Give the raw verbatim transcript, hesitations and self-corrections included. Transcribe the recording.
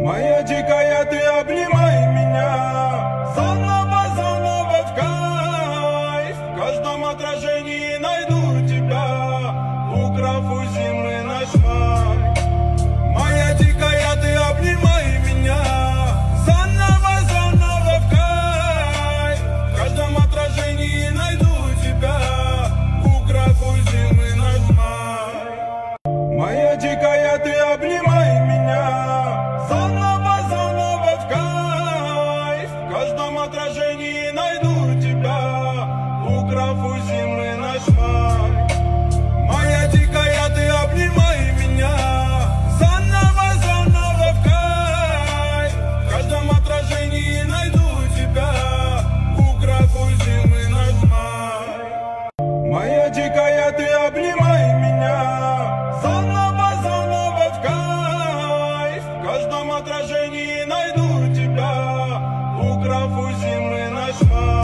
Моя дикая, ты обнимай меня заново, заново в кайф. В каждом отражении найду тебя, украв у зимы наш рай. Моя дикая, ты обнимай меня заново, заново в кайф. В каждом отражении найду тебя, украв у зимы наш рай. Моя дикая, ты обнимай меня заново, заново в кайф. В каждом отражении найду тебя, украв у зимы наш рай. Моя дикая, ты обнимай меня заново, заново в кайф. В каждом отражении найду тебя, украв у зимы наш рай. Моя дикая, ты обнимай меня заново, заново в кайф. В каждом отражении найду тебя, украв у зимы наш рай.